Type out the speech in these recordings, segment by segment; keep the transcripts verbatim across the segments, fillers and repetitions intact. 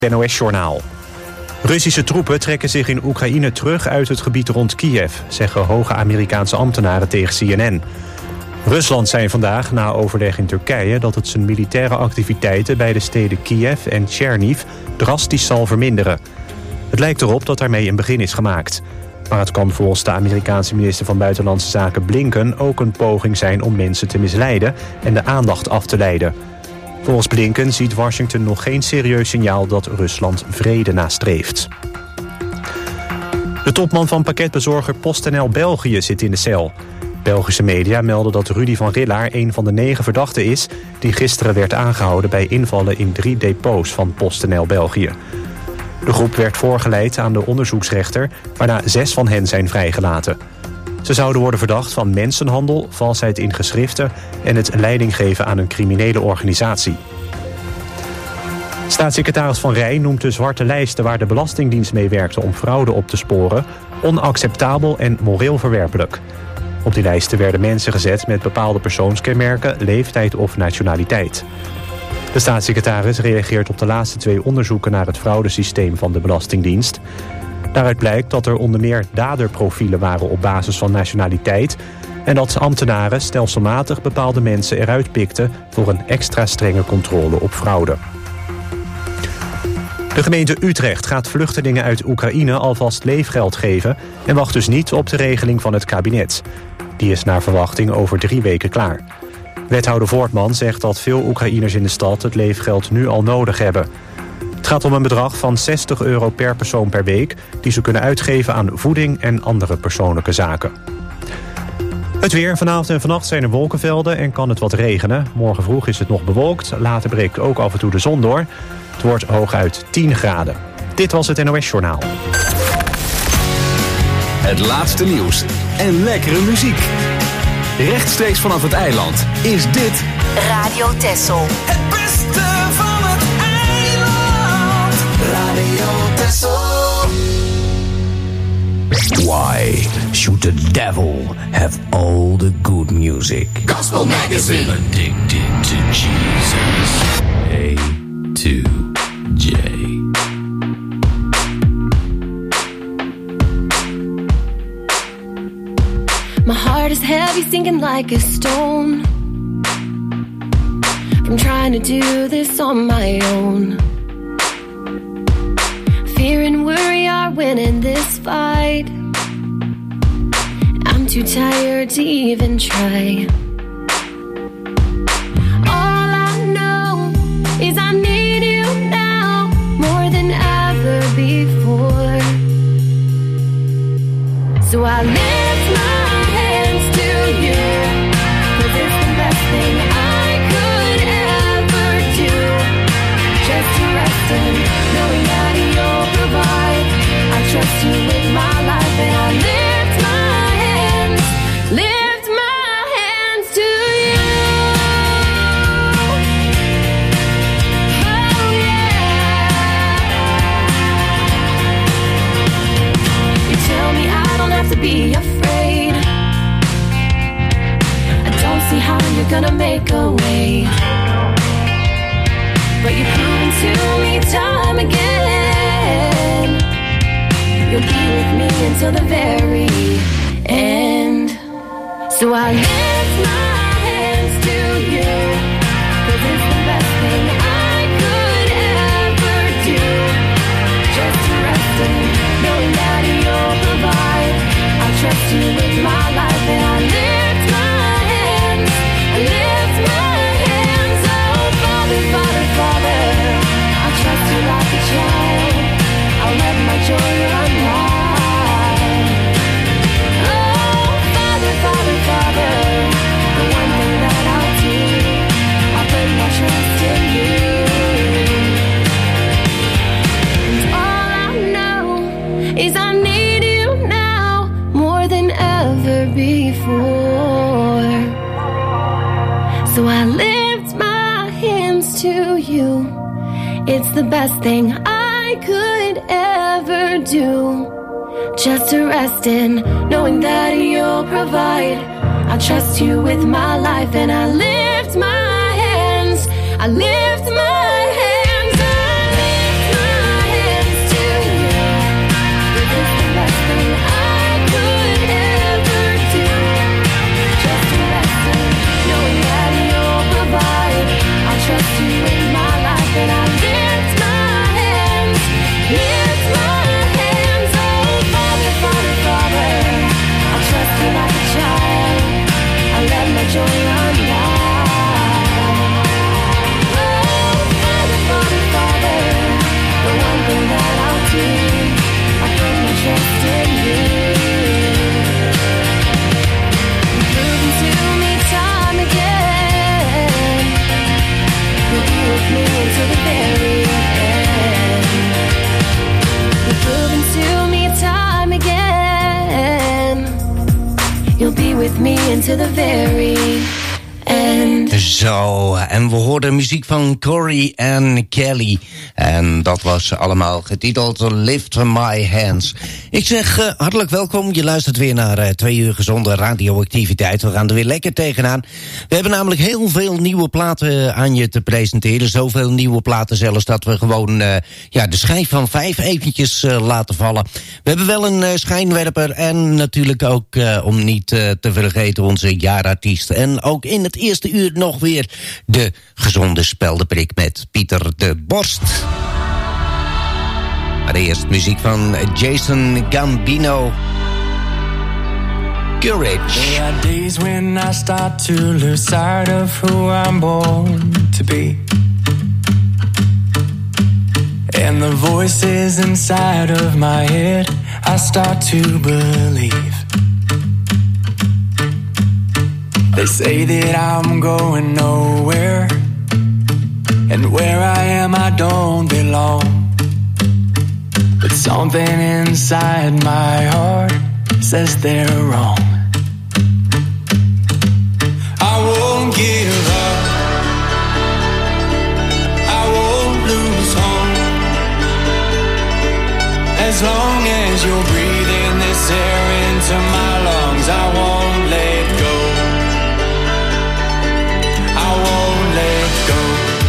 N O S-journaal. Russische troepen trekken zich in Oekraïne terug uit het gebied rond Kiev, zeggen hoge Amerikaanse ambtenaren tegen C N N. Rusland zei vandaag, na overleg in Turkije, dat het zijn militaire activiteiten bij de steden Kiev en Cherniv drastisch zal verminderen. Het lijkt erop dat daarmee een begin is gemaakt. Maar het kan volgens de Amerikaanse minister van Buitenlandse Zaken Blinken ook een poging zijn om mensen te misleiden en de aandacht af te leiden. Volgens Blinken ziet Washington nog geen serieus signaal dat Rusland vrede nastreeft. De topman van pakketbezorger PostNL België zit in de cel. Belgische media melden dat Rudy van Rillaar een van de negen verdachten is die gisteren werd aangehouden bij invallen in drie depots van PostNL België. De groep werd voorgeleid aan de onderzoeksrechter, waarna zes van hen zijn vrijgelaten. Ze zouden worden verdacht van mensenhandel, valsheid in geschriften en het leiding geven aan een criminele organisatie. Staatssecretaris Van Rij noemt de zwarte lijsten waar de Belastingdienst mee werkte om fraude op te sporen onacceptabel en moreel verwerpelijk. Op die lijsten werden mensen gezet met bepaalde persoonskenmerken, leeftijd of nationaliteit. De staatssecretaris reageert op de laatste twee onderzoeken naar het fraudesysteem van de Belastingdienst. Daaruit blijkt dat er onder meer daderprofielen waren op basis van nationaliteit en dat ambtenaren stelselmatig bepaalde mensen eruit pikten voor een extra strenge controle op fraude. De gemeente Utrecht gaat vluchtelingen uit Oekraïne alvast leefgeld geven en wacht dus niet op de regeling van het kabinet. Die is naar verwachting over drie weken klaar. Wethouder Voortman zegt dat veel Oekraïners in de stad het leefgeld nu al nodig hebben. Het gaat om een bedrag van zestig euro per persoon per week die ze kunnen uitgeven aan voeding en andere persoonlijke zaken. Het weer. Vanavond en vannacht zijn er wolkenvelden en kan het wat regenen. Morgen vroeg is het nog bewolkt. Later breekt ook af en toe de zon door. Het wordt hooguit tien graden. Dit was het N O S-journaal. Het laatste nieuws en lekkere muziek. Rechtstreeks vanaf het eiland is dit Radio Texel. Het beste van het eiland. Radio Texel. Why should the devil have all the good music? Gospel Magazine. Addicted to Jesus. A to J. My heart is heavy, sinking like a stone, from trying to do this on my own. Fear and worry are winning this fight. I'm too tired to even try. All I know is I need you now more than ever before. So I lift my hands to you, 'cause it's the best thing I could ever do. Just to rest in knowing that you'll provide. I trust you with my life and I lift my hands, lift my hands to you. Oh yeah. You tell me I don't have to be afraid. I don't see how you're gonna make a way, but you've proven to me time again you'll be with me until the very end. So I lift my hands to you, 'cause it's the best thing I could ever do. Just to rest in knowing that you'll provide. I trust you with my life and I lift my hands, I lift my hands. Oh Father, Father, Father, I trust you like a child. I'll let my joy run wild. Oh Father, Father, Father, the one thing that I'll do, I'll put my trust in you. And all I know is I need you now more than ever before. So I lift my hands to you. It's the best thing I could ever do. Just to rest in knowing that you'll provide. I trust you with my life and I lift my hands, I lift my hands, I lift my with me until the very end. Zo, en we hoorden muziek van Corey en Kelly. En dat was allemaal getiteld Lift My Hands. Ik zeg uh, hartelijk welkom. Je luistert weer naar uh, twee uur gezonde radioactiviteit. We gaan er weer lekker tegenaan. We hebben namelijk heel veel nieuwe platen aan je te presenteren. Zoveel nieuwe platen zelfs dat we gewoon uh, ja, de schijf van vijf eventjes uh, laten vallen. We hebben wel een uh, schijnwerper en natuurlijk ook, uh, om niet uh, te vergeten, onze jaarartiest. En ook in het eerste uur nog weer de gezonde speldenprik met Pieter de Borst. Maar eerst muziek van Jason Gambino. Courage. There are days when I start to lose sight of who I'm born to be. And the voices inside of my head I start to believe. They say that I'm going nowhere, and where I am I don't belong. But something inside my heart says they're wrong. I won't give up, I won't lose hope. As long as you're breathing this air into my lungs, I won't let go. I won't let go.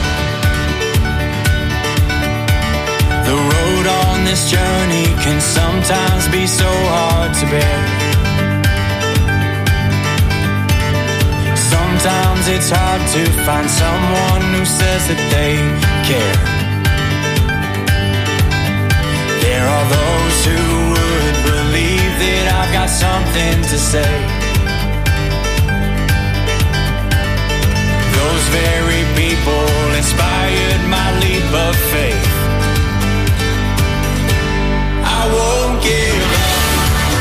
The road on this journey can sometimes be so hard to bear. Sometimes it's hard to find someone who says that they care. There are those who would believe that I've got something to say. Those very people inspired my leap of faith. I won't give up,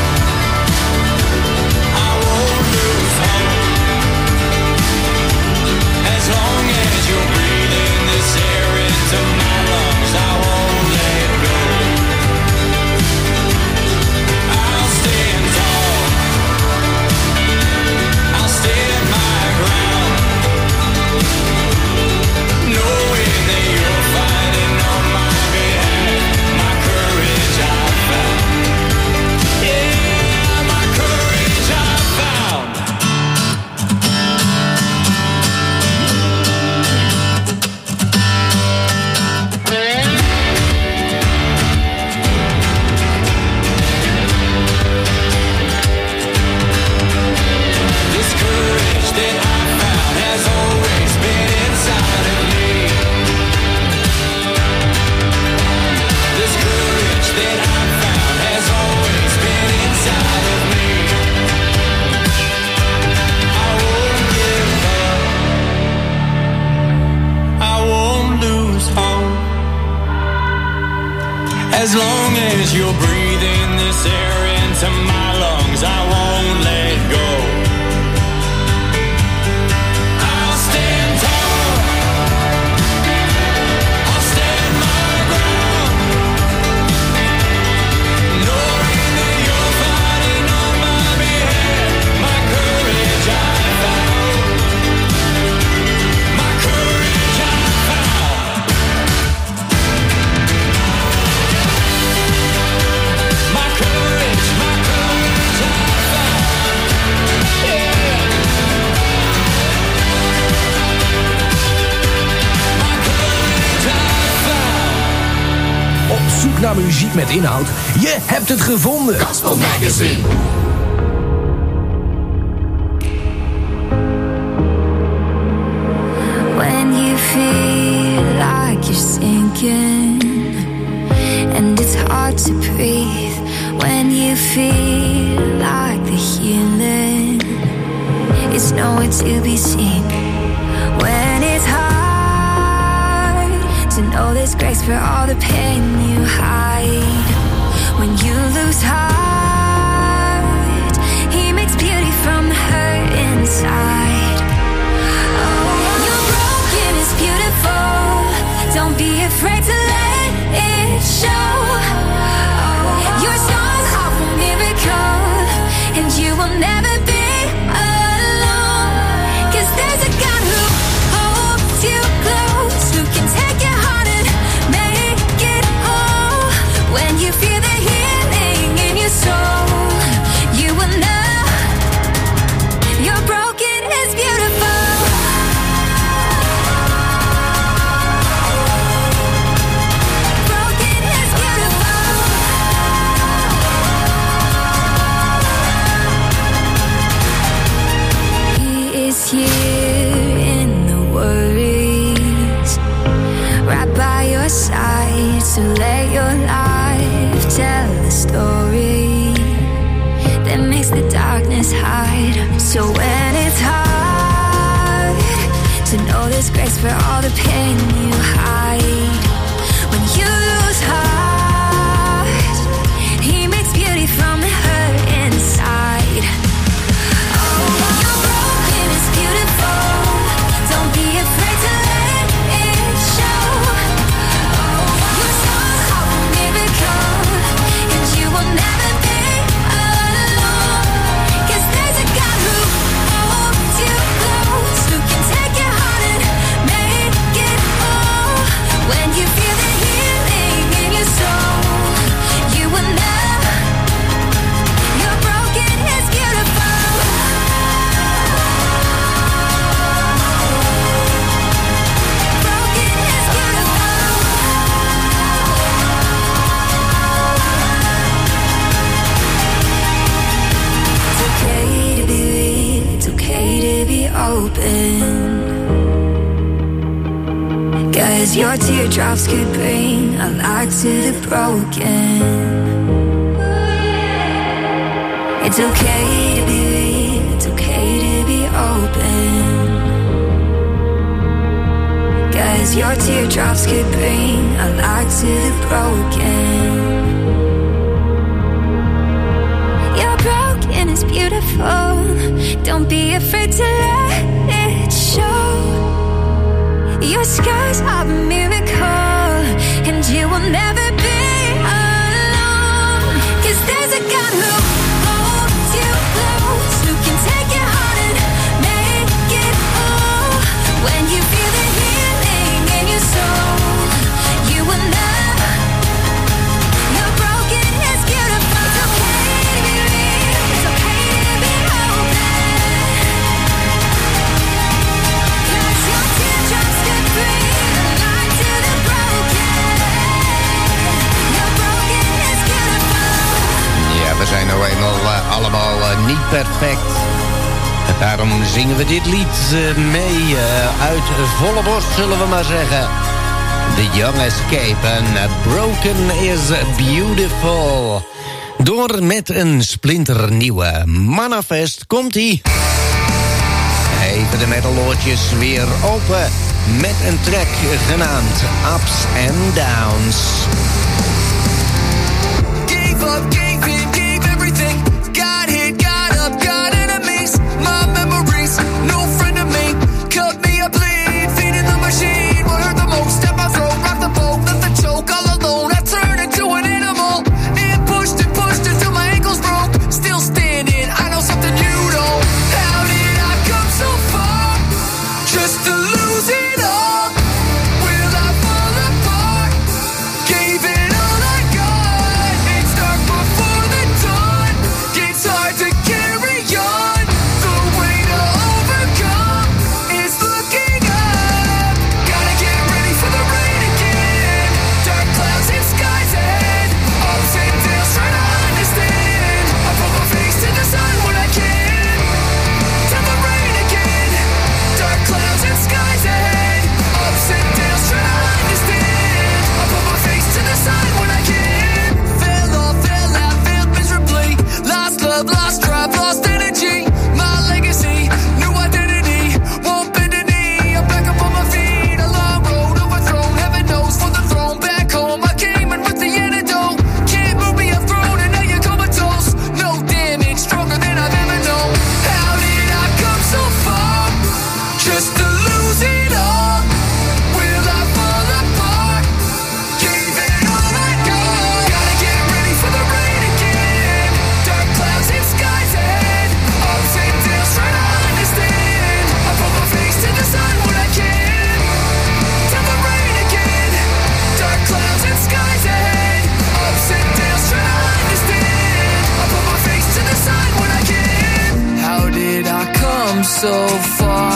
I won't lose hope. As long as you're breathing this air into my lungs, I won't let go. I'll stand tall, I'll stand my ground, knowing that you're fighting on my behalf. My courage I found, yeah, my courage I found. This courage that I found has always been inside of me. This courage that I found has always been inside of me. I won't give up, I won't lose hope. As long as you're breathing this air into my lungs, I won't let go. I'll stand tall, I'll stand my ground, knowing that you're fighting on my behalf. My courage I found, my courage I found, my courage, my courage I found, yeah. My courage I found. Op zoek naar muziek met inhoud? Je hebt het gevonden. Gospel Magazine. When you feel like you're sinking and it's hard to breathe, when you feel like the healing is nowhere to be seen, when it's hard to know there's grace for all the pain you hide, when you lose heart, he makes beauty from the hurt inside. You're broken, it's beautiful. Don't be afraid to let it show. Your scars are a miracle, and you will never be So let your life tell the story that makes the darkness hide. So when it's hard to know there's grace for all the pain you hide, when you lose heart, he makes beauty from the hurt inside. Oh, you're broken, it's beautiful. Don't be afraid to let it show. Oh, your scars are a miracle, and you will never be alone. 'Cause there's a God who holds you close, who can take your heart and make it whole. When you feel the healing in your soul, you will know you're broken is beautiful. Broken is beautiful. It's okay to be real, it's okay to be open. 'Cause your teardrops could bring a light to the broken. It's okay to be real, it's okay to be open. 'Cause your teardrops could bring a light to the broken. You're broken is beautiful. Don't be afraid to let it show. Your scars are a miracle, and you will never be alone. 'Cause there's a God who holds you close, who can take your heart and make it whole. When you feel the healing in your soul, you will know you're broken is beautiful. It's okay to be real, it's okay to be open. 'Cause your teardrops could bring a light to the broken. You're broken is beautiful. Ja, we zijn nou eenmaal uh, allemaal uh, niet perfect. Daarom zingen we dit lied uh, mee uh, uit volle borst, zullen we maar zeggen. The Young Escape en uh, Broken is Beautiful. Door met een splinternieuwe Manifest komt-ie. Even de metaloortjes weer open met een track genaamd Ups and Downs. Gave up, gave in, gave everything. Got hit, got up, got enemies. My memories, no friend of me. Cut me a bleed, feeding the machine. What hurt the most? Step my throat, rock the boat, let the choke all alone. I turned into an animal. And pushed and pushed until my ankles broke. Still standing, I know something you don't. How did I come so far? Just to lose it all. Will I fall apart? Gave it all I got. It's dark before the dawn. It's hard to carry on. The way to overcome is looking up. Gotta get ready for the rain again. Dark clouds and skies ahead. Ups and downs trying to understand. I put my face to the sun when I can. Tell the rain again. Dark clouds and skies ahead. Ups and downs trying to understand. I put my face to the sun when I can. Fell off, fell out, failed miserably. Lost love, lost drive, lost energy. My legacy, new identity. Won't bend a knee. I'm back up on my feet. A long road overthrown. Heaven knows for the throne. Back home, I came in with the antidote. Can't move me, I've grown and now you're comatose. No damage, stronger than I've ever known. How did I come so far? Just to lose it all. Will I fall apart? Gave it all I got. Gotta get ready for the rain again. Dark clouds and skies ahead. Ups and downs trying to understand. I put my face to the sun when I can. Tell the rain again. Dark clouds and skies ahead. Ups and downs trying to understand. I put my face to the sun when I can. How did I come so far?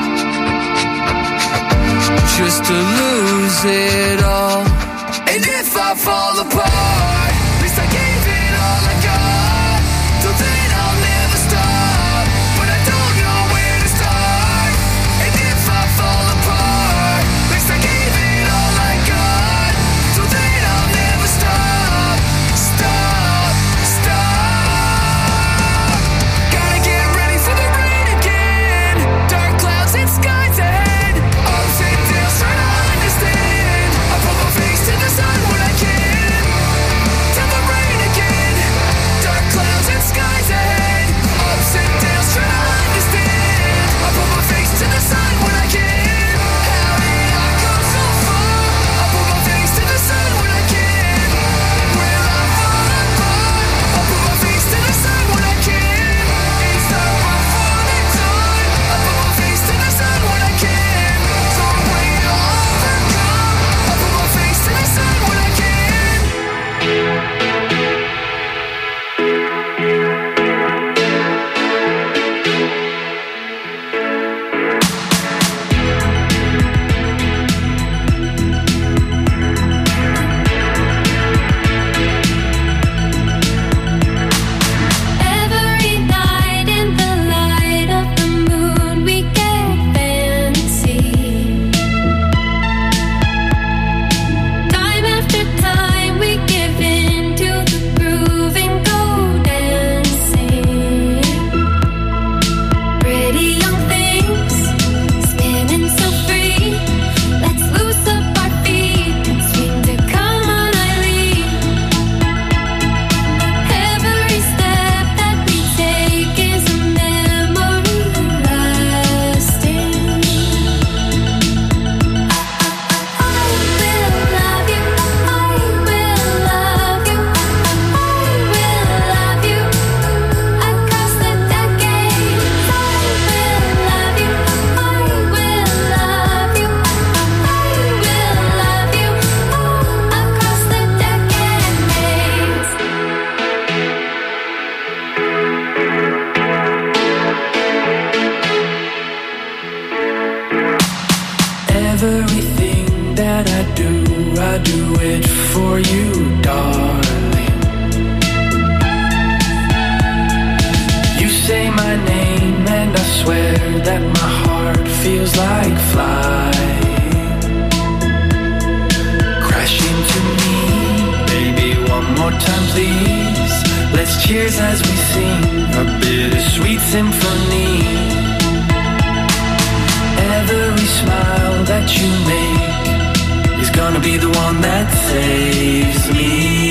Just to lose it all. And if I fall apart, at least I gave it all I got. Till then I'll never stop. But I don't know where to start. And if I fall apart, at least I gave it all I got. Till then I'll more time, please. Let's cheers as we sing a bittersweet symphony. Every smile that you make is gonna be the one that saves me.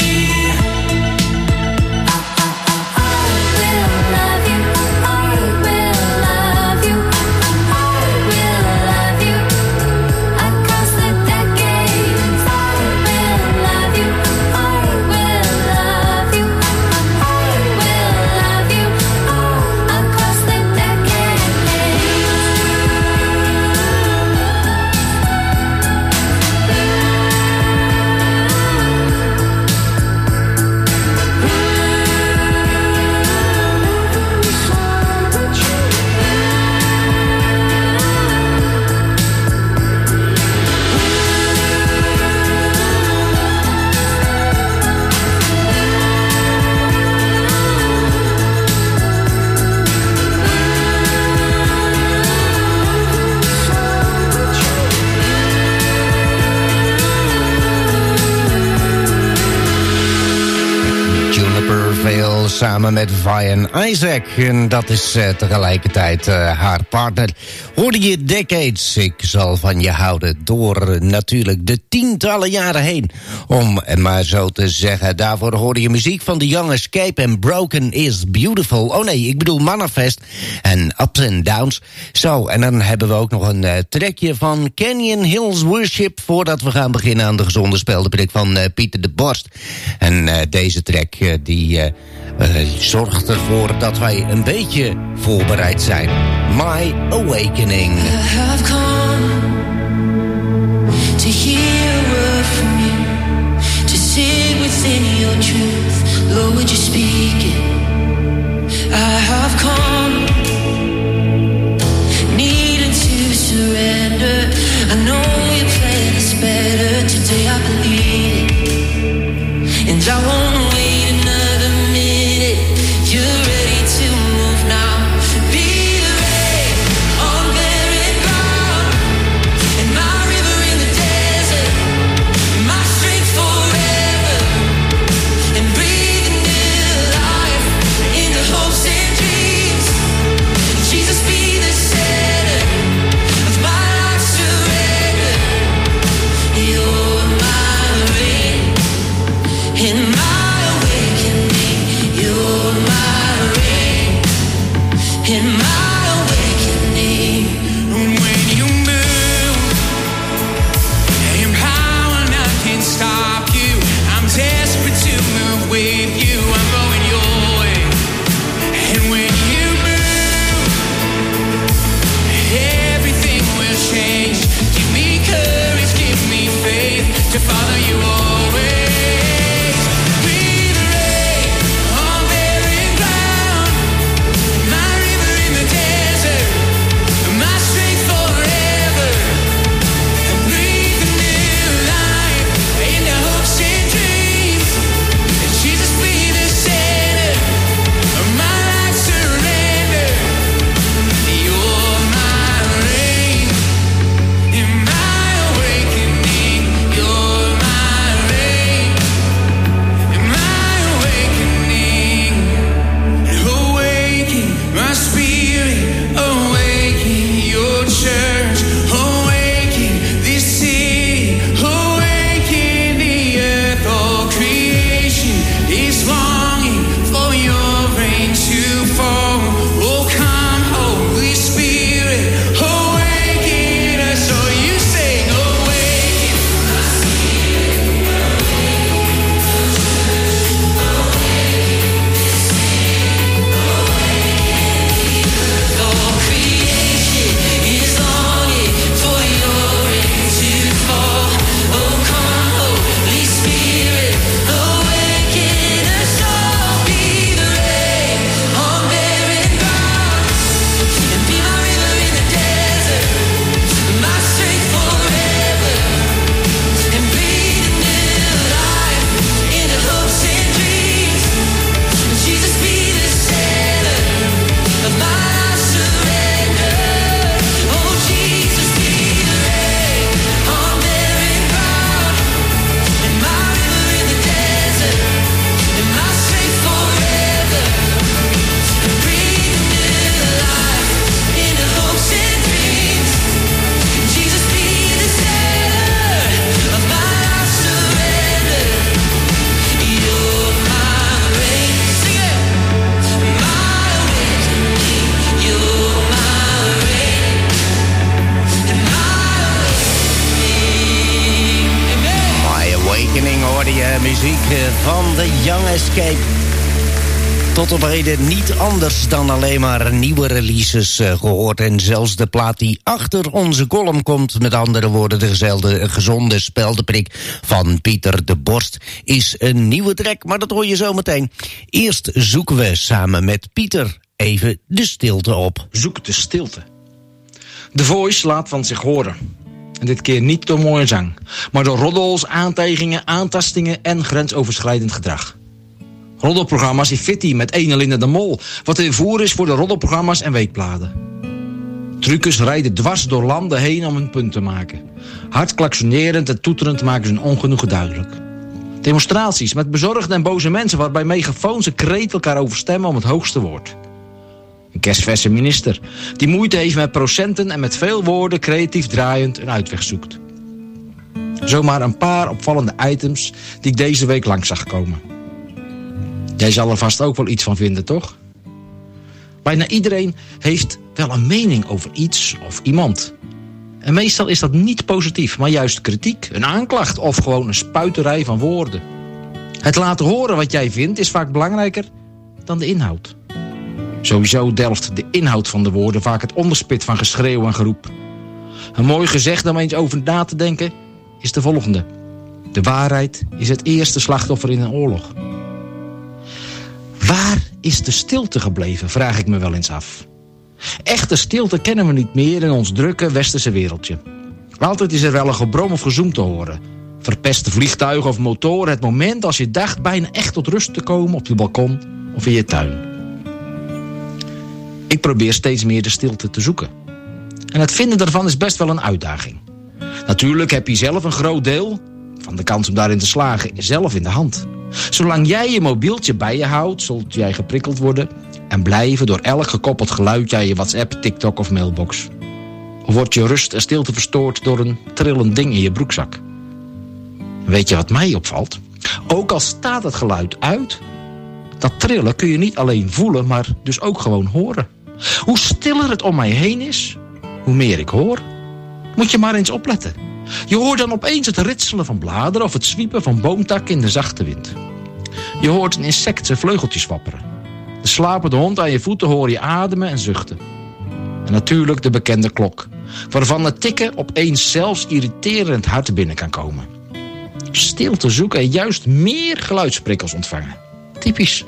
Samen met Vian Isaac. En dat is uh, tegelijkertijd uh, haar partner. Hoorde je Decades, ik zal van je houden. Door uh, natuurlijk de tientallen jaren heen. Om uh, maar zo te zeggen. Daarvoor hoorde je muziek van The Young Escape en Broken is Beautiful. Oh nee, ik bedoel Manifest en Ups and Downs. Zo, en dan hebben we ook nog een uh, trekje van Canyon Hills Worship. Voordat we gaan beginnen aan de gezonde speldenprik van uh, Pieter de Borst. En uh, deze track uh, die... Uh, Uh, zorgt ervoor dat wij een beetje voorbereid zijn. My Awakening. I have come to hear a word from you, to sit within your truth. Lord, would you speak it? I have come needing to surrender. I know your plan is better. Today I believe it, and I won't wait another minute. You're ready to move now. Be the rain on barren ground, and my river in the desert, my strength forever, and breathe new life muziek van The Young Escape. Tot op heden niet anders dan alleen maar nieuwe releases uh, gehoord. En zelfs de plaat die achter onze column komt, met andere woorden de gezelde, gezonde speldenprik van Pieter de Borst, is een nieuwe track, maar dat hoor je zo meteen. Eerst zoeken we samen met Pieter even de stilte op. Zoek de stilte. The Voice laat van zich horen. En dit keer niet door mooie zang, maar door roddels, aantijgingen, aantastingen en grensoverschrijdend gedrag. Roddelprogramma's die fitty met ene Linda de Mol, wat een voer is voor de roddelprogramma's en weekbladen. Truckers rijden dwars door landen heen om een punt te maken. Hard klaksonerend en toeterend maken ze hun ongenoegen duidelijk. Demonstraties met bezorgde en boze mensen waarbij megafoons en kreet elkaar overstemmen om het hoogste woord. Een kerstverse minister die moeite heeft met procenten en met veel woorden creatief draaiend een uitweg zoekt. Zomaar een paar opvallende items die ik deze week langs zag komen. Jij zal er vast ook wel iets van vinden, toch? Bijna iedereen heeft wel een mening over iets of iemand. En meestal is dat niet positief, maar juist kritiek, een aanklacht of gewoon een spuiterij van woorden. Het laten horen wat jij vindt is vaak belangrijker dan de inhoud. Sowieso delft de inhoud van de woorden vaak het onderspit van geschreeuw en geroep. Een mooi gezegde om eens over na te denken is de volgende. De waarheid is het eerste slachtoffer in een oorlog. Waar is de stilte gebleven, vraag ik me wel eens af. Echte stilte kennen we niet meer in ons drukke westerse wereldje. Altijd is er wel een gebrom of gezoem te horen. Verpeste vliegtuigen of motoren, het moment als je dacht bijna echt tot rust te komen op je balkon of in je tuin. Ik probeer steeds meer de stilte te zoeken. En het vinden daarvan is best wel een uitdaging. Natuurlijk heb je zelf een groot deel van de kans om daarin te slagen zelf in de hand. Zolang jij je mobieltje bij je houdt, zult jij geprikkeld worden en blijven door elk gekoppeld geluidje aan je WhatsApp, TikTok of mailbox. Of wordt je rust en stilte verstoord door een trillend ding in je broekzak. Weet je wat mij opvalt? Ook al staat het geluid uit, dat trillen kun je niet alleen voelen, maar dus ook gewoon horen. Hoe stiller het om mij heen is, hoe meer ik hoor. Moet je maar eens opletten. Je hoort dan opeens het ritselen van bladeren of het zwiepen van boomtakken in de zachte wind. Je hoort een insect zijn vleugeltjes wapperen. De slapende hond aan je voeten hoor je ademen en zuchten. En natuurlijk de bekende klok, waarvan het tikken opeens zelfs irriterend hard binnen kan komen. Stilte zoeken en juist meer geluidsprikkels ontvangen. Typisch.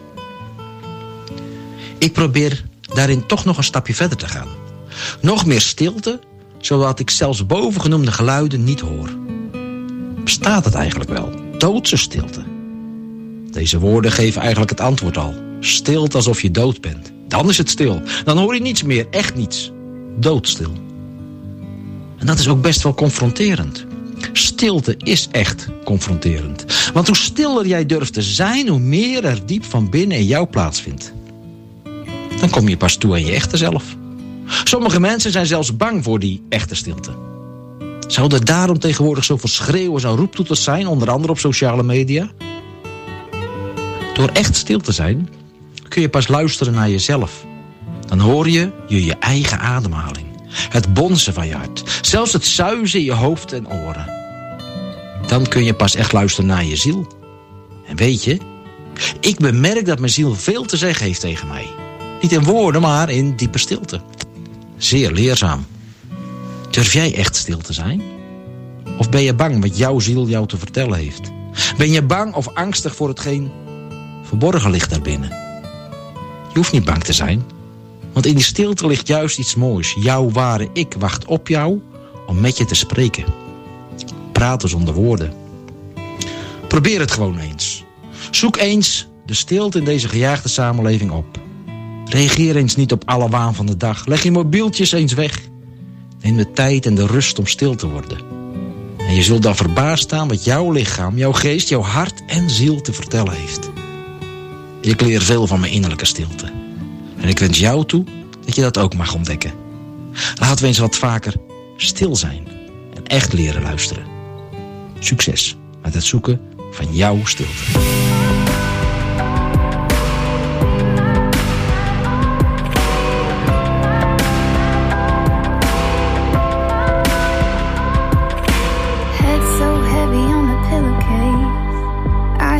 Ik probeer daarin toch nog een stapje verder te gaan. Nog meer stilte, zodat ik zelfs bovengenoemde geluiden niet hoor. Bestaat het eigenlijk wel? Doodse stilte. Deze woorden geven eigenlijk het antwoord al. Stilte alsof je dood bent. Dan is het stil. Dan hoor je niets meer, echt niets. Doodstil. En dat is ook best wel confronterend. Stilte is echt confronterend. Want hoe stiller jij durft te zijn, hoe meer er diep van binnen in jou plaatsvindt. Dan kom je pas toe aan je echte zelf. Sommige mensen zijn zelfs bang voor die echte stilte. Zou er daarom tegenwoordig zoveel schreeuwen en roeptoeters zijn, onder andere op sociale media? Door echt stil te zijn, kun je pas luisteren naar jezelf. Dan hoor je je je eigen ademhaling. Het bonzen van je hart. Zelfs het suizen in je hoofd en oren. Dan kun je pas echt luisteren naar je ziel. En weet je, ik bemerk dat mijn ziel veel te zeggen heeft tegen mij. Niet in woorden, maar in diepe stilte. Zeer leerzaam. Durf jij echt stil te zijn? Of ben je bang wat jouw ziel jou te vertellen heeft? Ben je bang of angstig voor hetgeen verborgen ligt daarbinnen? Je hoeft niet bang te zijn. Want in die stilte ligt juist iets moois. Jouw ware ik wacht op jou om met je te spreken. Praten zonder woorden. Probeer het gewoon eens. Zoek eens de stilte in deze gejaagde samenleving op. Reageer eens niet op alle waan van de dag. Leg je mobieltjes eens weg. Neem de tijd en de rust om stil te worden. En je zult dan verbaasd staan wat jouw lichaam, jouw geest, jouw hart en ziel te vertellen heeft. Ik leer veel van mijn innerlijke stilte. En ik wens jou toe dat je dat ook mag ontdekken. Laten we eens wat vaker stil zijn en echt leren luisteren. Succes met het zoeken van jouw stilte.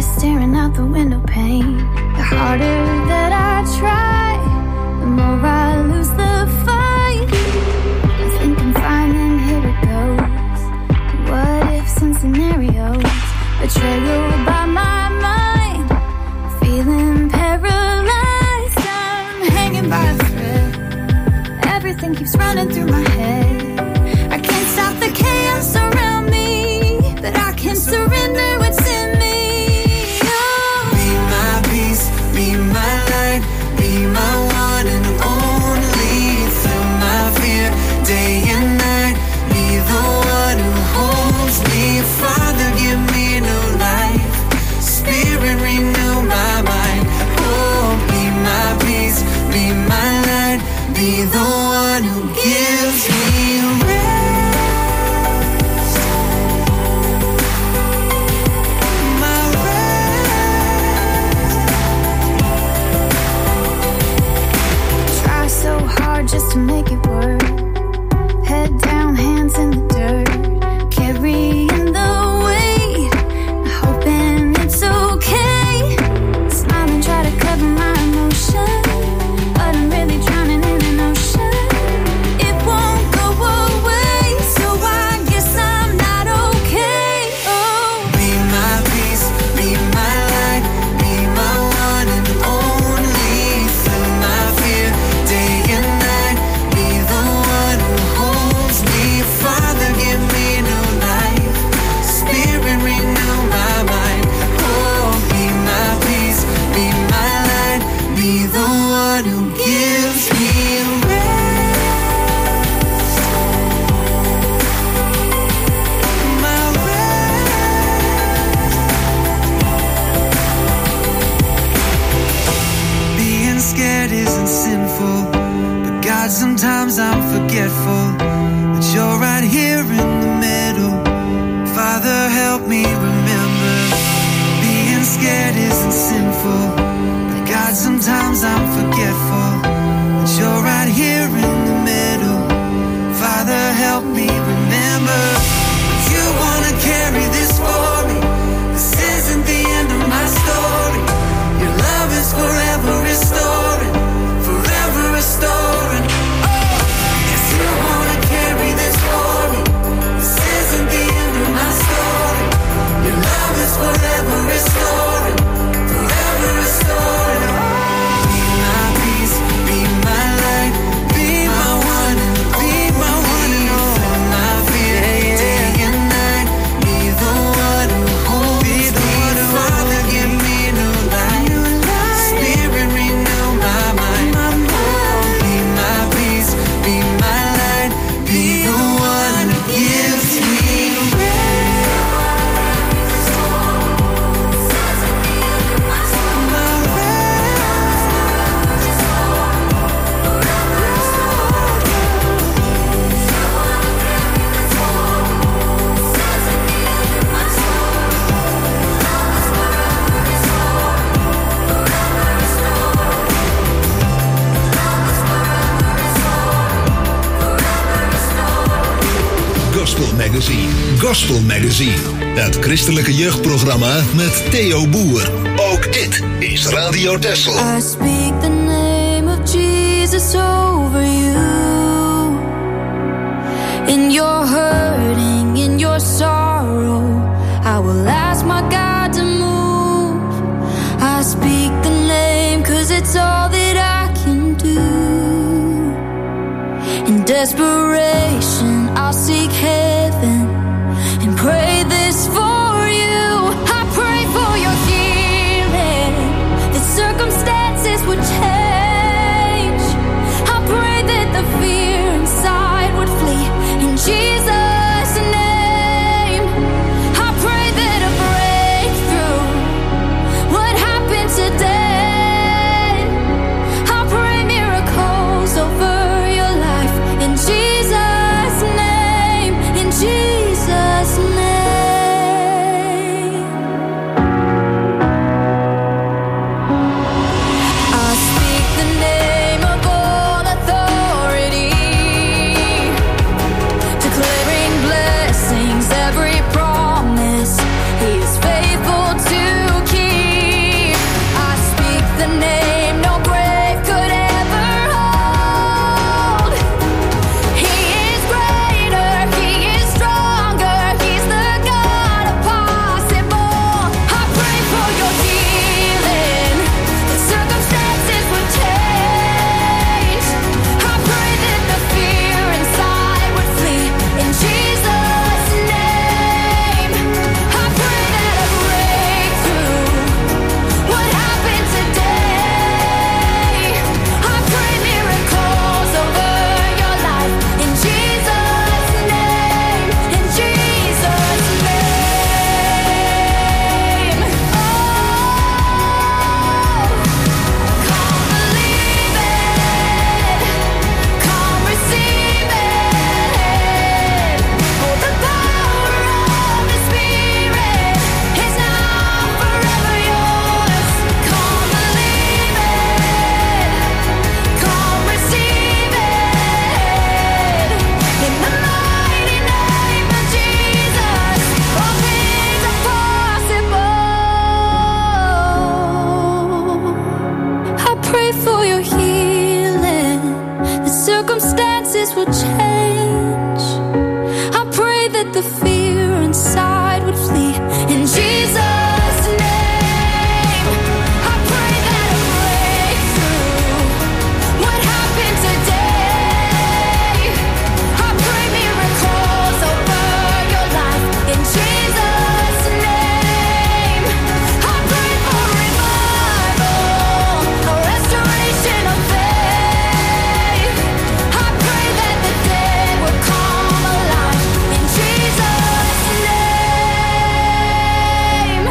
staring out the window pane. The harder that I try, the more I lose the fight. I think I'm fine and here it goes. What ifs and scenarios, betrayal by my mind, feeling paralyzed. I'm hanging by a thread, everything keeps running through my head. I can't stop the chaos around me, but I can't surrender what's in me. Oh. Be my peace, be my light, be my one and only. Through my fear, day and night, be the one who holds me. Father, give me new life, Spirit, renew my mind. Oh, be my peace, be my light, be the one who gives me rest. My rest. Try so hard just to make it work. Head down, hands in the dirt, carrying the weight, hoping it's okay. Smile and try to cover my emotion, but I'm really drowning in an ocean. It won't go away, so I guess I'm not okay. Oh, be my peace, be my light, be my one and only. Through my fear, day and night, be the one who holds me. Father, give me new life, Spirit, renew my mind. Oh, be my peace, be my light, be the one who gives me rest. My rest. Being scared isn't sinful, but God, sometimes I'm forgetful that you're right here in the middle. Father, help me remember. Being scared isn't sinful, but God, sometimes I'm forgetful that you're right here in the middle. Father, help me remember. You wanna carry this for me. This isn't the end of my story. Your love is forever restoring, forever restoring. Oh, yes, you wanna carry this for me. This isn't the end of my story. Your love is forever restoring, forever restoring. Be my peace, be my light, be my one and be my one and all. Through my fear, day and night, be the one who holds me. Father, give me new life, Spirit, renew my mind. Oh, be my peace, be my light, be the one who gives me rest. My Gospel Magazine. Gospel Magazine. Het christelijke jeugdprogramma met Theo Boer. Ook dit is Radio Texel. I speak the name of Jesus over you. In your hurting, in your sorrow, I will ask my God to move. I speak the name 'cause it's all that I can do. In desperation, I'll seek heaven and pray this for you. I pray for your healing, that circumstances would change. I pray that the fear inside would flee in Jesus' name. I pray that a breakthrough would change. I pray that the fear inside would flee. In Jesus' name, I pray that a breakthrough would happen today. I pray miracles over your life. In Jesus' name, I pray for revival, a restoration of faith. I pray that the dead would come alive. In Jesus' name,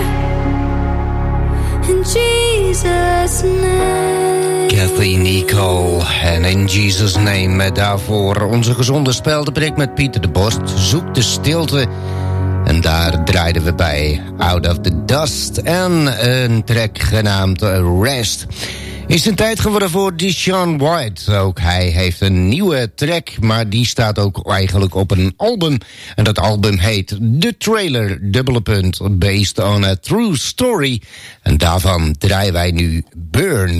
in Jesus' name. Kathy Nicole en In Jesus' Name. Daarvoor onze gezonde speldenprik met Pieter de Bost. Zoek de stilte. En daar draaiden we bij Out of the Dust. En een track genaamd Rest. Is een tijd geworden voor Deshaun White. Ook hij heeft een nieuwe track, maar die staat ook eigenlijk op een album. En dat album heet The Trailer, dubbele punt, based on a true story. En daarvan draaien wij nu Burn.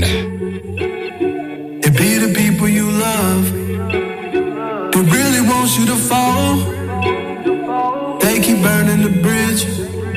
It be the people you love that really wants you to fall. They keep burning the bridge.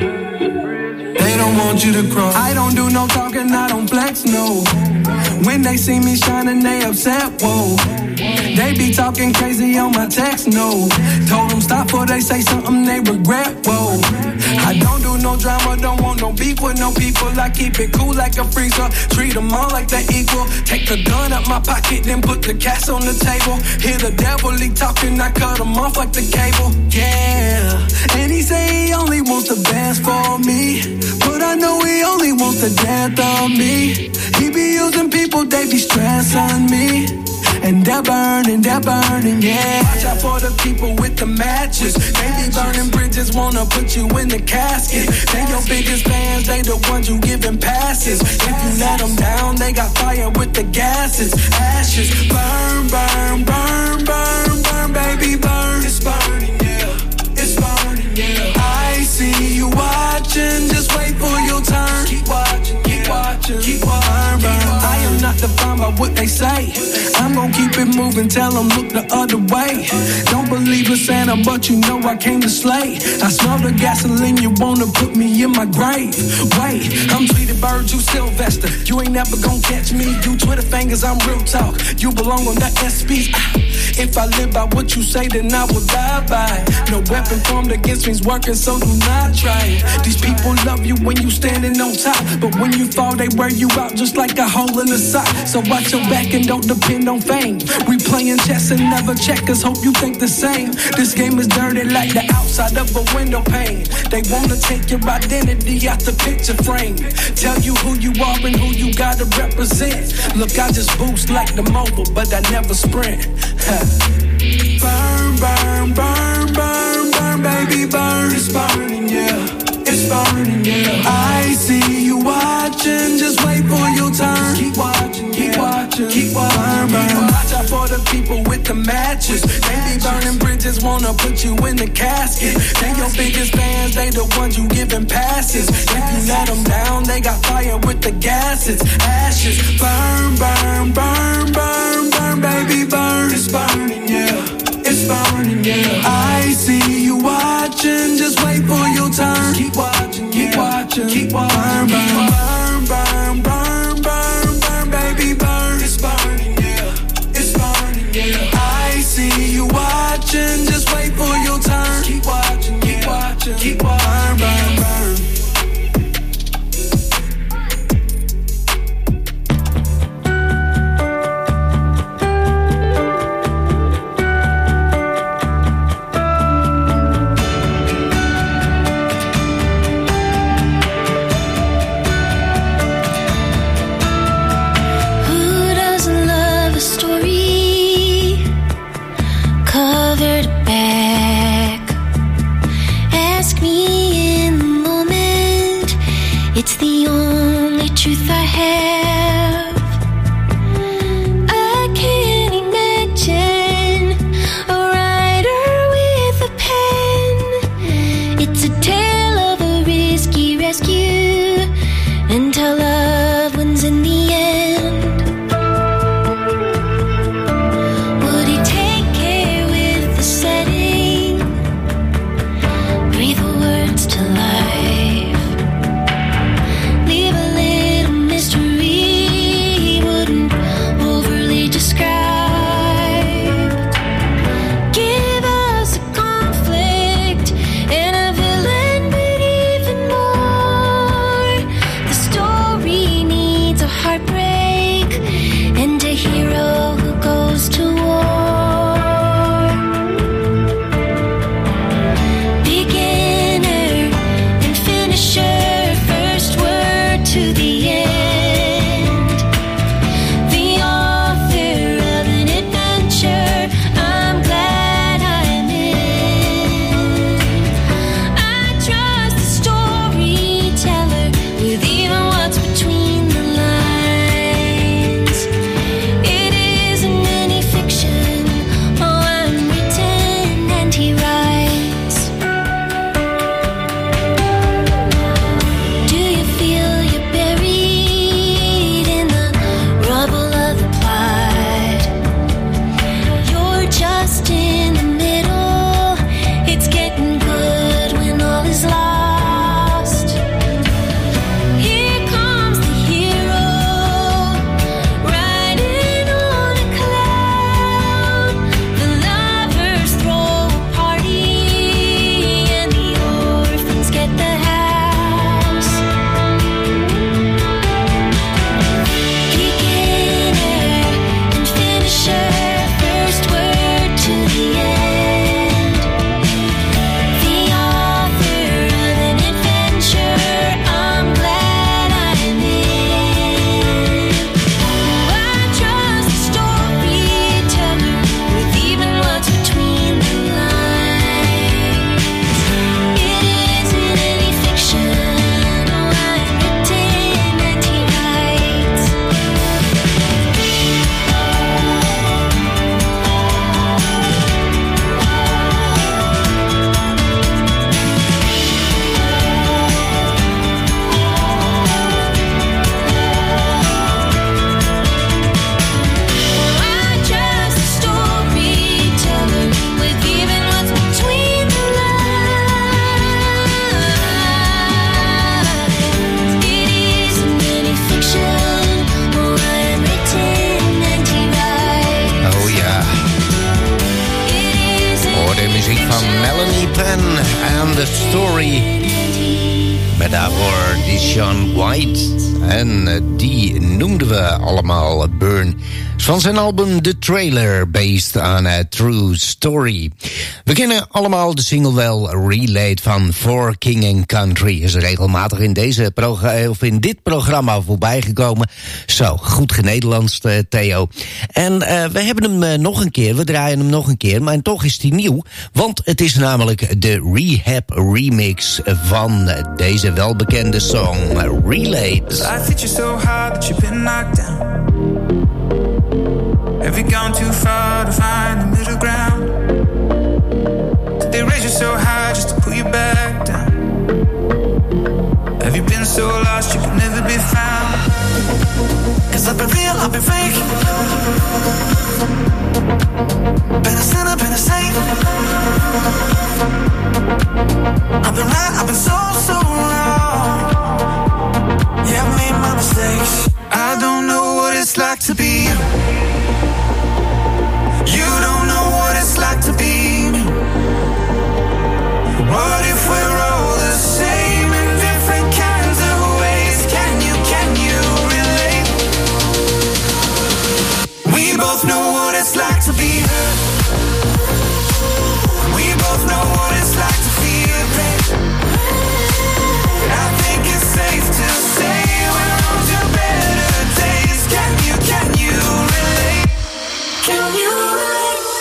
They don't want you to cross. I don't do no talking, I don't flex, no. When they see me shining, they upset, whoa. They be talking crazy on my text, no. Told them stop before they say something they regret, whoa. I don't do no drama, don't want no beef with no people. I keep it cool like a freezer, treat them all like they equal. Take the gun out my pocket, then put the cash on the table. Hear the devil, he talking, I cut him off like the cable, yeah. And he say he only wants the best for me, but I know he only wants the death of me. He be using people, they be stressing me. And they're burning, they're burning, yeah. Watch out for the people with the matches. They be burning bridges, wanna put you in the casket. They your biggest fans, they the ones you giving passes. If you let them down, they got fire with the gases. Ashes, burn, burn, burn, burn, burn, baby, burn. It's burning, yeah, it's burning, yeah. I see you watching, just wait for your turn. Keep watching, keep watching, keep watching, burn, burn. I am not defined by what they say. I'm gon' keep it moving, tell them look the other way. Don't believe in Santa, but you know I came to slay. I smell the gasoline, you wanna put me in my grave. Wait, I'm Tweety Bird, you Sylvester. You ain't never gon' catch me, you Twitter fingers, I'm real talk. You belong on the S Ps. Ah, if I live by what you say, then I will die by. No weapon formed against me's working, so do not try it. These people love you when you standing on top, but when you fall, they wear you out just like a hole in a sock. So watch your back and don't depend on fame. We playing chess and never checkers, hope you think the same. This game is dirty like the outside of a window pane. They wanna take your identity out the picture frame. Tell you who you are and who you gotta represent. Look, I just boost like the mobile, but I never sprint. Burn, burn, burn, burn, burn, baby, burn. It's burning, yeah, it's burning, yeah. I see you watching, just wait for your turn. Keep watching, keep watching, keep watching, burn, burn. Watch out for the people with the matches. They be burning bridges, wanna put you in the casket. They your biggest fans, they the ones you giving passes. If you let them down, they got fire with the gases. Ashes, burn, burn, burn, burn, burn, baby, burn. It's burning, yeah, it's burning, yeah. I see you watching, just wait for your turn. Keep watching, keep watching, keep watching, burn, burn, burn, burn, burn, burn, baby, burn. It's burning, yeah, it's burning, yeah. I see you watching, just wait for your turn. Keep watching, keep watching, keep watching, burn, burn. It's the only truth I have. I can't imagine a writer with a pen. It's a tale of a risky rescue and our loved ones in the end. Would he take care to the end. The author of an adventure, I'm glad I'm in. I trust the storyteller with even what's between the lines. It isn't any fiction, oh, I'm written and he writes. Do you feel you're buried in the rubble of the plot? You're just in the middle. It's getting good when all is lost. Here comes the hero, riding on a cloud. The lovers throw a party, and the orphans get the house. Beginner and finisher, first word to the end. The author of an adventure, I'm glad I'm in. I trust the storyteller with even what's between the lines. It isn't any fiction, oh, I'm written and he writes. I trust the storyteller with even what's between the lines. It isn't any fiction, oh, I'm written and he writes. Oh ja, It isn't hoor de muziek van Melanie Penn en The Story. Met daarvoor Deshaun White. En eh, die noemden we allemaal Burn. Van zijn album The Trailer, based on a true story. We kennen allemaal de single wel, Relate van For King and Country. Is regelmatig in, deze progra- of in dit programma voorbij gekomen. Zo, goed genederlandst, uh, Theo. En uh, we hebben hem uh, nog een keer, we draaien hem nog een keer. Maar toch is hij nieuw, want het is namelijk de Rehab remix van uh, deze welbekende song, uh, Relate. Life hit you so hard that you've been knocked down. Have you gone too far to find the middle ground? Did they raise you so high just to pull you back down? Have you been so lost you could never be found? Cause I've been real, I've been fake. Been a sinner, been a saint. I've been right, I've been so, so wrong. Yeah, I've made my mistakes. I don't know what it's like to be you. You don't know what it's like to be me. What if we're all the same in different kinds of ways? Can you, can you relate? We both know what it's like to be hurt. We both know what it's like to feel pain. I think it's safe to say we're on to better days. Can you, can you relate? Can you relate?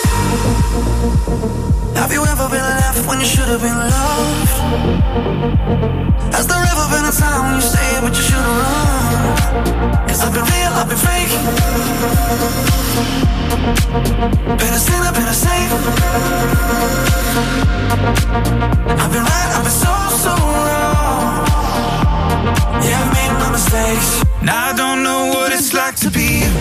Have you ever been left when you should have been loved? Has there ever been a time when you stayed but you should have run? Cause I've been real, I've been fake. Been a sinner, been a saint. I've been right, I've been so, so wrong. Yeah, I've made my mistakes. Now I don't know what it's like to be you.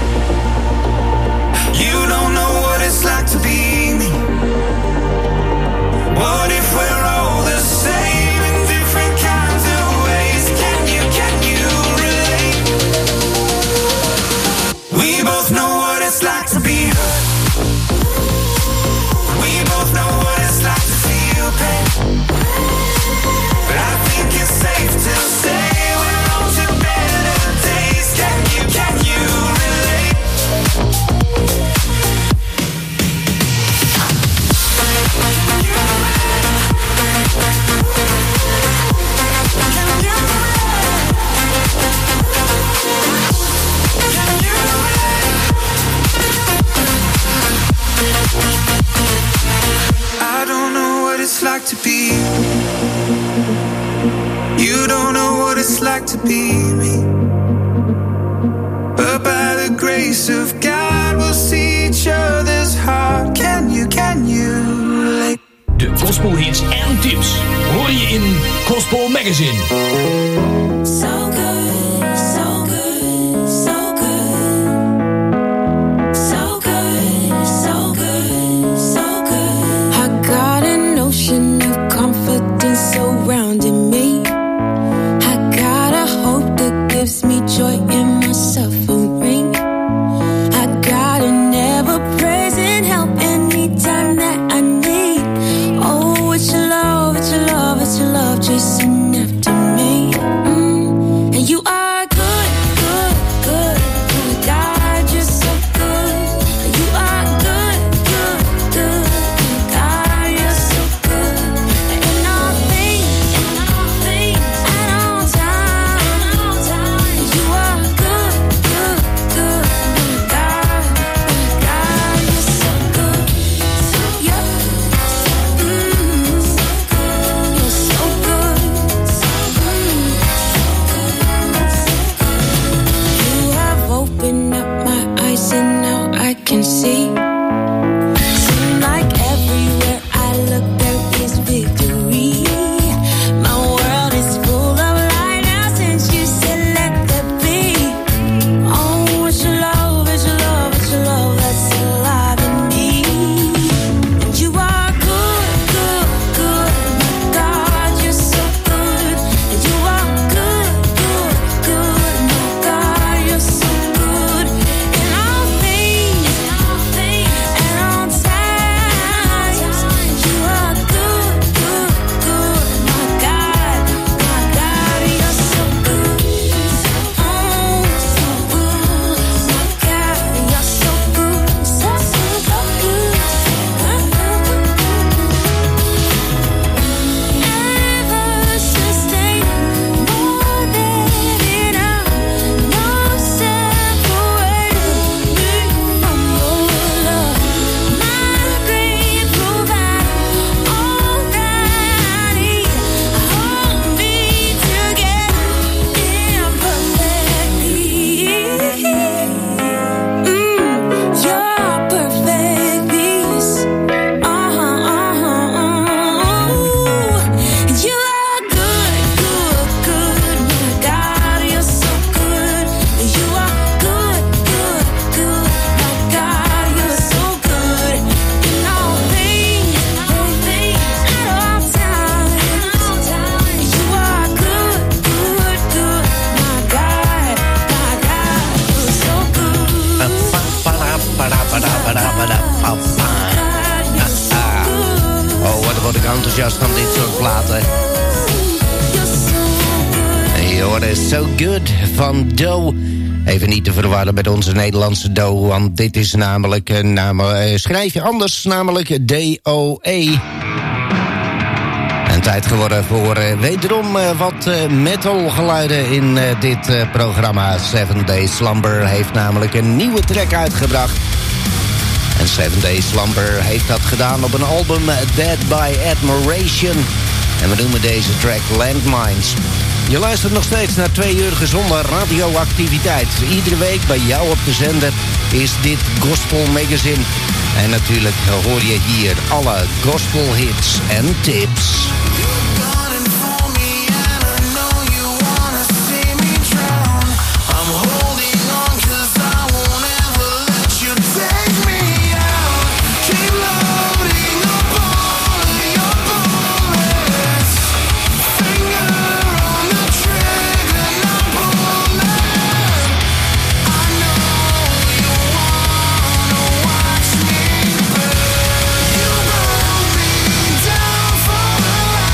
You don't know what it's like to be me. What if we're all the same in different kinds of ways? Can you, can you relate? We both know what it's like to be hurt. We both know what it's like to feel pain. But I think it's safe to say we're on to better days. Can you, can you be me. But by the grace of God, we'll see each other's heart. Can you, can you relate? De gospelhits en tips hoor je in Gospel Magazine. So good, so good, so good. So good, so good, so good. I got an ocean of confidence surrounding me. I got a hope that gives me joy in my suffering. I got an ever-present help anytime that I need. Oh, it's your love, it's your love, it's your love chasing after me. Mm. And you are good, good, good. Oh God, you're so good. And you are good, good, good. Oh God, you're so good. And in all things, in all things, at all times, at all times, you are good, good, good. Oh God, oh God, you're so good. So yeah, so mm, so good. You're so good, so mm, so good. You have opened up my eyes and now I can see. Seem like everywhere I look there is victory. My world is full of light now since you said let there be. Oh, it's your love, it's your love, it's your love that's alive in me. And you are good, good, good. My God, you're so good. And you are good, good, good. My God, you're so good. In all things, in all things, at all times, you are good, good, good. My God, my God, you're so good. Oh, so good. My God, you're so good. So, so good. Ever sustaining, more than enough. No separating me from your love. My great provider, all that I need. Hold me together in perfect peace. Mm, your perfect peace. Uh-huh, uh-huh. You are good, good, good. My God, you're so good. You are good, good, good. My God, you're so good. In all things, in all things, at all times, you are good, good, good. My God, my God, you're so good. Oh, wat word ik enthousiast van dit soort platen. En je hoorde So Good van Doe. Even niet te verwarren met onze Nederlandse Doe, want dit is namelijk, een naam, eh, schrijf je anders, namelijk D O E. En tijd geworden voor uh, wederom uh, wat uh, metalgeluiden in uh, dit uh, programma. Seven Day Slumber heeft namelijk een nieuwe track uitgebracht. En Seven Day Slumber heeft dat gedaan op een album Dead by Admiration. En we noemen deze track Landmines. Je luistert nog steeds naar twee uur gezonde radioactiviteit. Iedere week bij jou op de zender is dit Gospel Magazine. En natuurlijk hoor je hier alle gospel hits en tips. Down for the ride.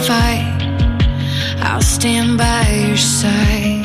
fight, I'll stand by your side.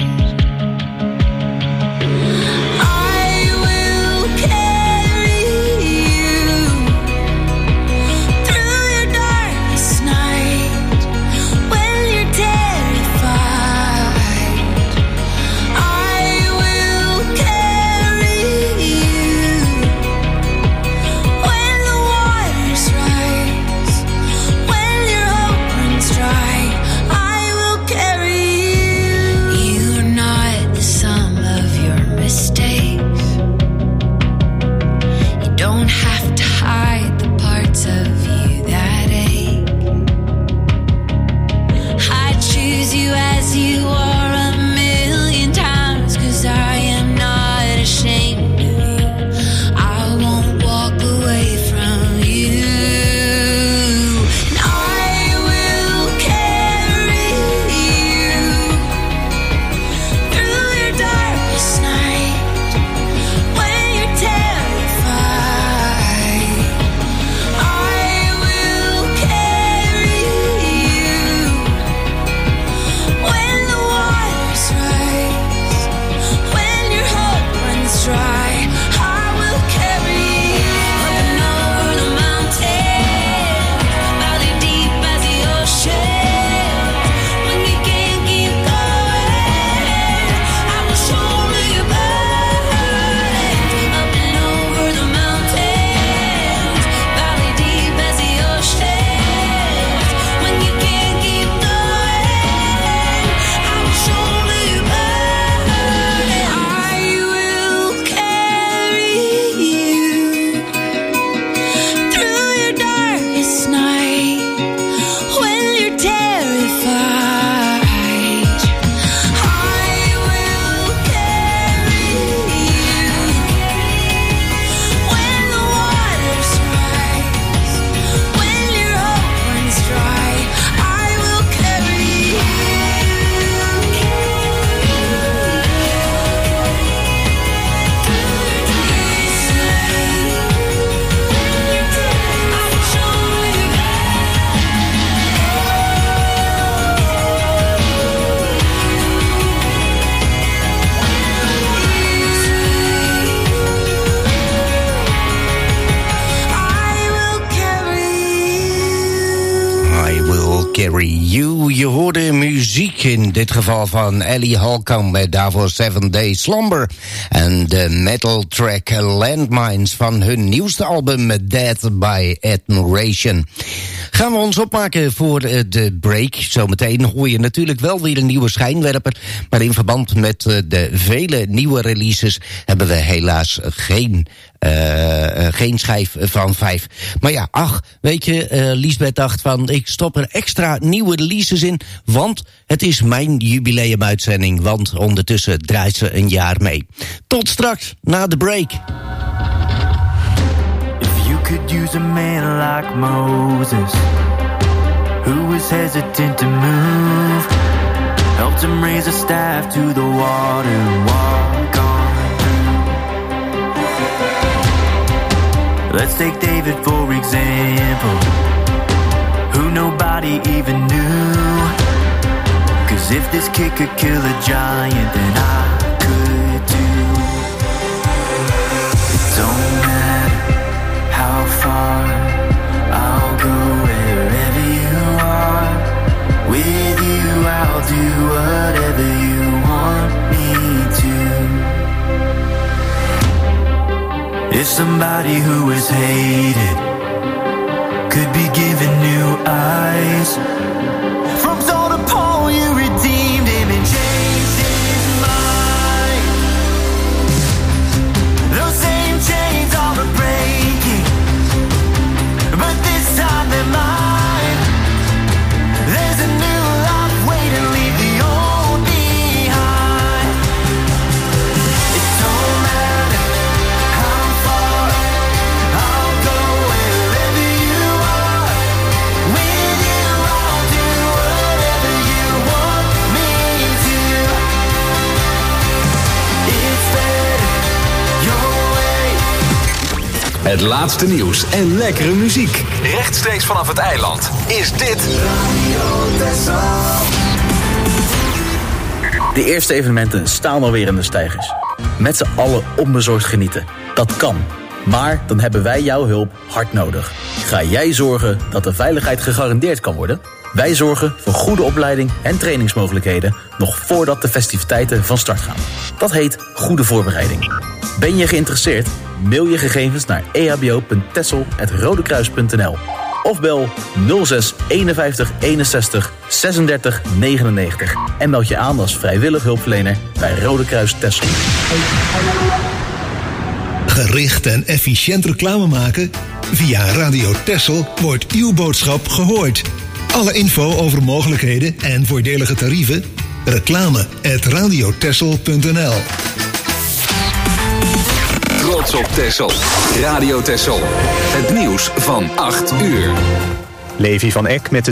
Carry You. Je hoorde muziek in dit geval van Ellie Holcomb met daarvoor Seven Day Slumber. En de metal track Landmines van hun nieuwste album Death by Admiration. Gaan we ons opmaken voor de break. Zometeen hoor je natuurlijk wel weer een nieuwe schijnwerper. Maar in verband met de vele nieuwe releases hebben we helaas geen... Uh, uh, geen schijf van vijf. Maar ja, ach, weet je, uh, Liesbeth dacht van... ik stop er extra nieuwe releases in... want het is mijn jubileumuitzending... want ondertussen draait ze een jaar mee. Tot straks, na de break. If you could use a man like Moses... who was hesitant to move... helped him raise a staff to the water and walk on. Let's take David for example, who nobody even knew. Cause if this kid could kill a giant, then I could too. It don't matter how far, I'll go wherever you are. With you I'll do whatever you want me to. If somebody who is hated could be given new eyes, from Saul to Paul you redeemed him and changed his mind. Those same chains are breaking, but this time they're mine. There's a new life waiting, leave the old behind. It don't matter how far, I'll go wherever you are. With you I'll do whatever you want me to. It's better your way. Het laatste nieuws en lekkere muziek. Rechtstreeks Rechtstreeks vanaf het eiland is dit Radio Texel. De eerste evenementen staan alweer in de steigers. Met z'n allen onbezorgd genieten. Dat kan. Maar dan hebben wij jouw hulp hard nodig. Ga jij zorgen dat de veiligheid gegarandeerd kan worden? Wij zorgen voor goede opleiding en trainingsmogelijkheden nog voordat de festiviteiten van start gaan. Dat heet goede voorbereiding. Ben je geïnteresseerd? Mail je gegevens naar e h b o punt texel apenstaartje rodekruis punt n l of bel nul zes eenenvijftig eenenzestig zesendertig negenennegentig en meld je aan als vrijwillig hulpverlener bij Rode Kruis Texel. Gericht en efficiënt reclame maken? Via Radio Texel wordt uw boodschap gehoord. Alle info over mogelijkheden en voordelige tarieven? Reclame at radio texel punt n l. Trots op Texel. Radio Texel. Het nieuws van acht uur. Levi van Eck met